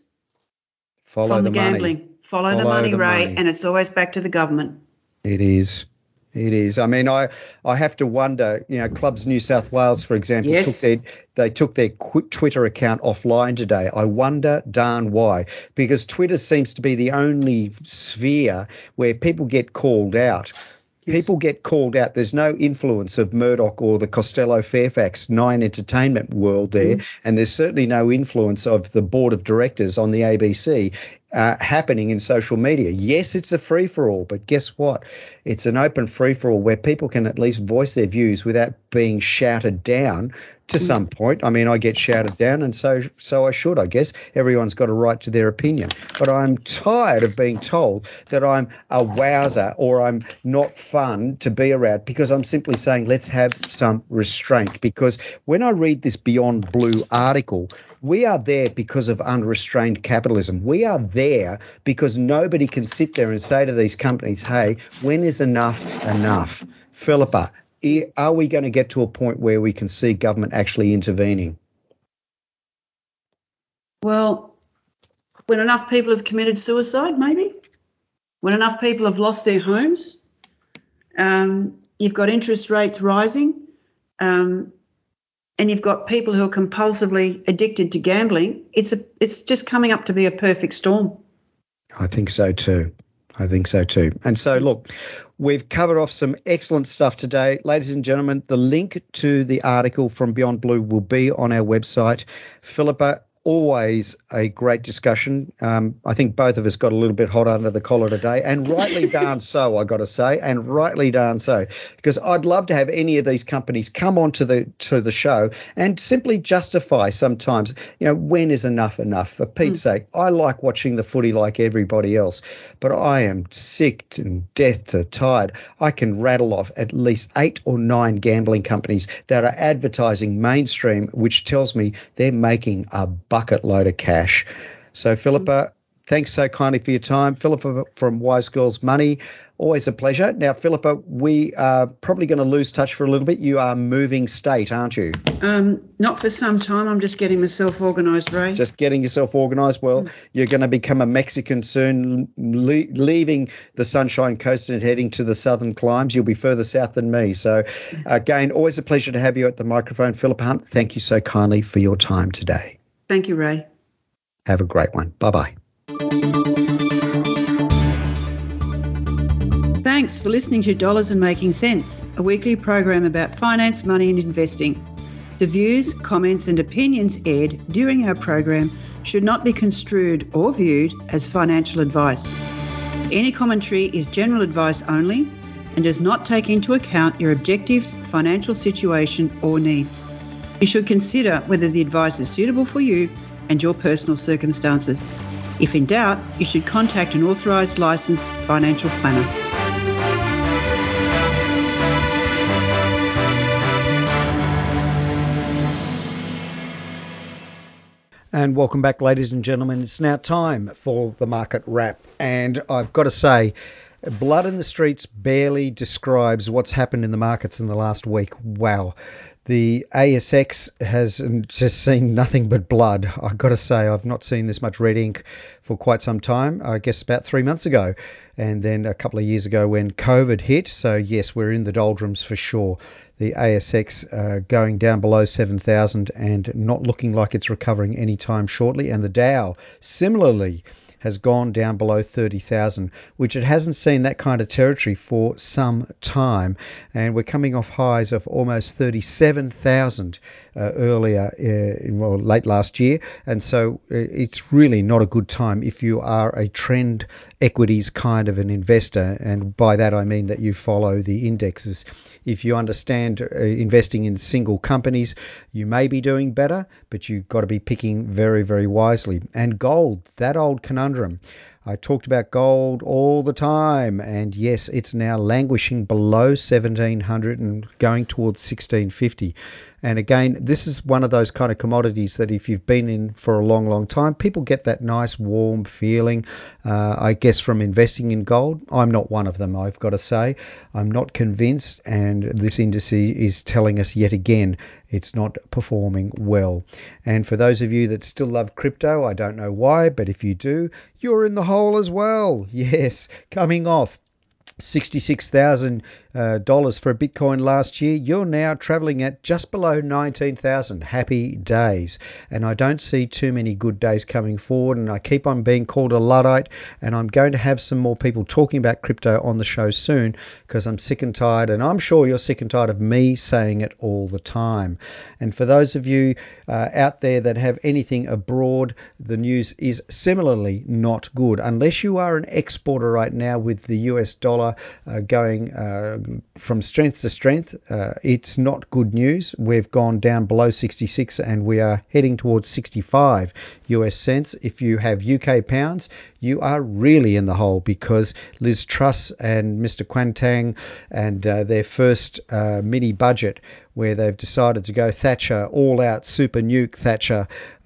from the gambling. Money. Follow the money, Ray, and it's always back to the government. It is. It is. I mean, I have to wonder, Clubs New South Wales, for example, took their Twitter account offline today. I wonder darn why, because Twitter seems to be the only sphere where people get called out. People get called out. There's no influence of Murdoch or the Costello Fairfax Nine Entertainment world there, and there's certainly no influence of the board of directors on the ABC happening in social media. Yes, it's a free-for-all, but guess what? It's an open free-for-all where people can at least voice their views without being shouted down to some point. I mean, I get shouted down, and so I should, I guess. Everyone's got a right to their opinion. But I'm tired of being told that I'm a wowser or I'm not fun to be around, because I'm simply saying let's have some restraint. Because when I read this Beyond Blue article, we are there because of unrestrained capitalism. We are there because nobody can sit there and say to these companies, hey, when is enough enough? Philippa, are we going to get to a point where we can see government actually intervening? Well, when enough people have committed suicide, maybe. When enough people have lost their homes, you've got interest rates rising, and you've got people who are compulsively addicted to gambling. It's just coming up to be a perfect storm. I think so too. And so, look, we've covered off some excellent stuff today. Ladies and gentlemen, the link to the article from Beyond Blue will be on our website. Philippa, always a great discussion. I think both of us got a little bit hot under the collar today, and rightly darn so, I got to say, and rightly darn so, because I'd love to have any of these companies come on to the show and simply justify sometimes, when is enough enough? For Pete's sake, I like watching the footy like everybody else, but I am sick and death to tired. I can rattle off at least 8 or 9 gambling companies that are advertising mainstream, which tells me they're making a bucket load of cash. So, Philippa, thanks so kindly for your time. Philippa from Wise Girls Money, always a pleasure. Now, Philippa, we are probably going to lose touch for a little bit. You are moving state, aren't you? Not for some time. I'm just getting myself organised, Ray. Just getting yourself organised. Well, you're going to become a Mexican soon, leaving the Sunshine Coast and heading to the southern climes. You'll be further south than me. So, again, always a pleasure to have you at the microphone. Philippa Hunt, thank you so kindly for your time today. Thank you, Ray. Have a great one. Bye-bye. Thanks for listening to Dollars and Making Sense, a weekly program about finance, money and investing. The views, comments and opinions aired during our program should not be construed or viewed as financial advice. Any commentary is general advice only and does not take into account your objectives, financial situation or needs. You should consider whether the advice is suitable for you and your personal circumstances. If in doubt, you should contact an authorised licensed financial planner. And welcome back, ladies and gentlemen. It's now time for the market wrap. And I've got to say, blood in the streets barely describes what's happened in the markets in the last week. Wow. The ASX has just seen nothing but blood. I've got to say, I've not seen this much red ink for quite some time, I guess about 3 months ago. And then a couple of years ago when COVID hit. So, yes, we're in the doldrums for sure. The ASX going down below 7,000 and not looking like it's recovering anytime shortly. And the Dow similarly has gone down below 30,000, which it hasn't seen that kind of territory for some time. And we're coming off highs of almost 37,000 late last year. And so it's really not a good time if you are a trend equities kind of an investor. And by that, I mean that you follow the indexes. If you understand investing in single companies, you may be doing better, but you've got to be picking very, very wisely. And gold, that old conundrum. I talked about gold all the time, and yes, it's now languishing below 1,700 and going towards 1,650. And again, this is one of those kind of commodities that if you've been in for a long, long time, people get that nice warm feeling, I guess, from investing in gold. I'm not one of them, I've got to say. I'm not convinced, and this indice is telling us yet again it's not performing well. And for those of you that still love crypto, I don't know why, but if you do, you're in the hole as well. Yes, coming off $66,000 for a Bitcoin last year, you're now traveling at just below 19,000. Happy days. And I don't see too many good days coming forward, and I keep on being called a Luddite, and I'm going to have some more people talking about crypto on the show soon because I'm sick and tired, and I'm sure you're sick and tired of me saying it all the time. And for those of you out there that have anything abroad, the news is similarly not good. Unless you are an exporter right now with the US dollar going from strength to strength, it's not good news. We've gone down below 66 and we are heading towards 65 US cents. If you have UK pounds, you are really in the hole because Liz Truss and Mr. Quantang and their first mini budget where they've decided to go Thatcher, all out super nuke Thatcher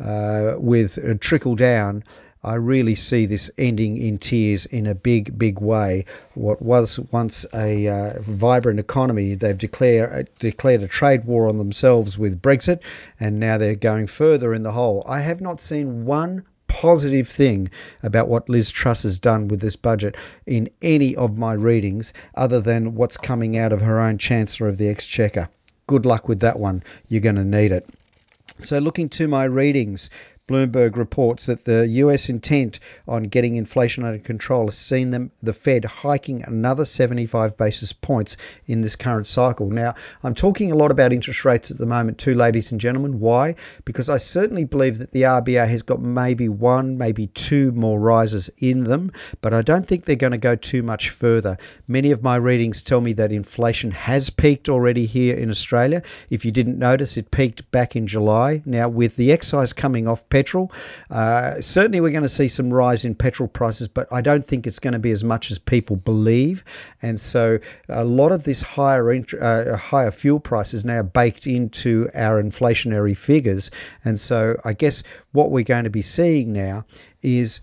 with a trickle down. I really see this ending in tears in a big, big way. What was once a vibrant economy, they've declared a trade war on themselves with Brexit, and now they're going further in the hole. I have not seen one positive thing about what Liz Truss has done with this budget in any of my readings other than what's coming out of her own Chancellor of the Exchequer. Good luck with that one. You're going to need it. So looking to my readings, Bloomberg reports that the US intent on getting inflation under control has seen the Fed hiking another 75 basis points in this current cycle. Now, I'm talking a lot about interest rates at the moment too, ladies and gentlemen. Why? Because I certainly believe that the RBA has got maybe one, maybe two more rises in them, but I don't think they're going to go too much further. Many of my readings tell me that inflation has peaked already here in Australia. If you didn't notice, it peaked back in July. Now, with the excise coming off petrol, certainly we're going to see some rise in petrol prices, but I don't think it's going to be as much as people believe. And so a lot of this higher fuel price is now baked into our inflationary figures. And so I guess what we're going to be seeing now is,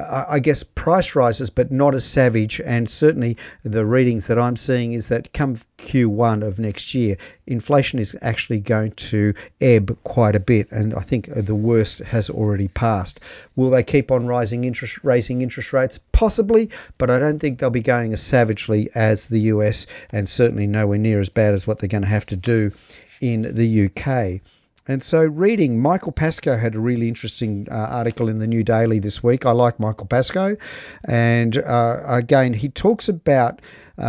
price rises, but not as savage. And certainly the readings that I'm seeing is that come Q1 of next year, inflation is actually going to ebb quite a bit. And I think the worst has already passed. Will they keep on raising interest rates? Possibly, but I don't think they'll be going as savagely as the US, and certainly nowhere near as bad as what they're going to have to do in the UK. And so reading, Michael Pascoe had a really interesting article in the New Daily this week. I like Michael Pascoe. And again, he talks about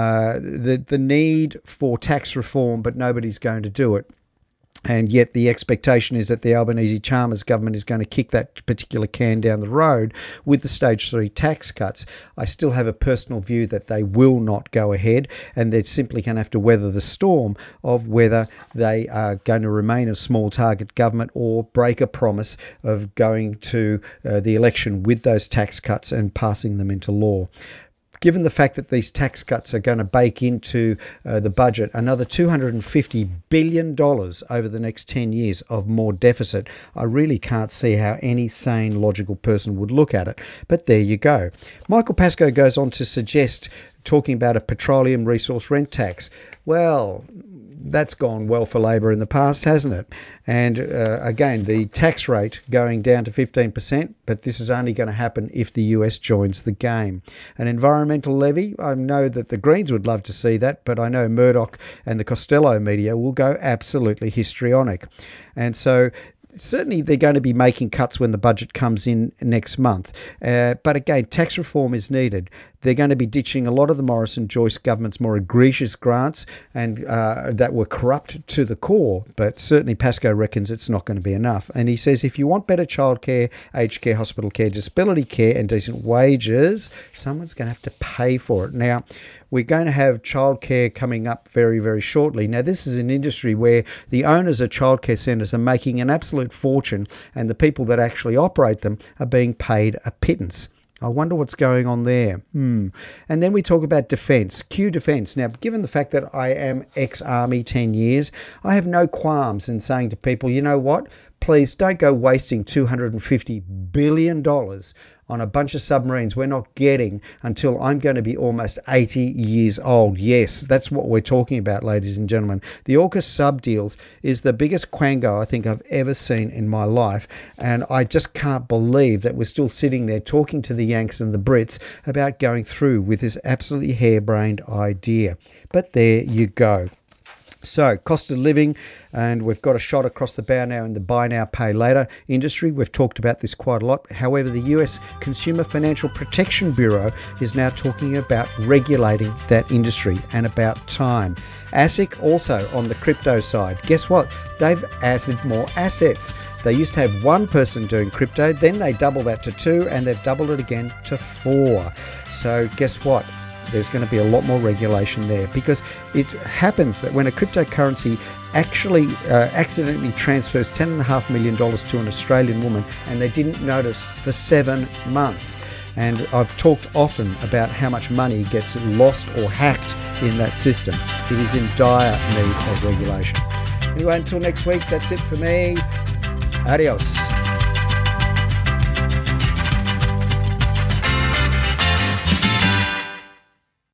the need for tax reform, but nobody's going to do it. And yet the expectation is that the Albanese-Chalmers government is going to kick that particular can down the road with the stage 3 tax cuts. I still have a personal view that they will not go ahead, and they're simply going to have to weather the storm of whether they are going to remain a small target government or break a promise of going to the election with those tax cuts and passing them into law. Given the fact that these tax cuts are going to bake into the budget another $250 billion over the next 10 years of more deficit, I really can't see how any sane, logical person would look at it. But there you go. Michael Pascoe goes on to suggest, talking about a petroleum resource rent tax. Well, that's gone well for Labor in the past, hasn't it? And again, the tax rate going down to 15%, but this is only going to happen if the US joins the game. An environmental levy, I know that the Greens would love to see that, but I know Murdoch and the Costello media will go absolutely histrionic. And so certainly they're going to be making cuts when the budget comes in next month. But again, tax reform is needed. They're going to be ditching a lot of the Morrison-Joyce government's more egregious grants and that were corrupt to the core. But certainly Pascoe reckons it's not going to be enough. And he says if you want better childcare, aged care, hospital care, disability care and decent wages, someone's going to have to pay for it. Now, we're going to have childcare coming up very, very shortly. Now, this is an industry where the owners of childcare centres are making an absolute fortune and the people that actually operate them are being paid a pittance. I wonder what's going on there. And then we talk about defence, Q Defence. Now, given the fact that I am ex-Army 10 years, I have no qualms in saying to people, you know what? Please don't go wasting $250 billion on a bunch of submarines we're not getting until I'm going to be almost 80 years old. Yes, that's what we're talking about, ladies and gentlemen. The AUKUS sub deals is the biggest quango I think I've ever seen in my life. And I just can't believe that we're still sitting there talking to the Yanks and the Brits about going through with this absolutely harebrained idea. But there you go. So, cost of living, and we've got a shot across the bow now in the buy now, pay later industry. We've talked about this quite a lot. However, the US Consumer Financial Protection Bureau is now talking about regulating that industry, and about time. ASIC also on the crypto side. Guess what? They've added more assets. They used to have one person doing crypto, then they doubled that to 2, and they've doubled it again to 4. So guess what? There's going to be a lot more regulation there, because it happens that when a cryptocurrency actually accidentally transfers $10.5 million to an Australian woman and they didn't notice for 7 months. And I've talked often about how much money gets lost or hacked in that system. It is in dire need of regulation. Anyway, until next week, that's it for me. Adios.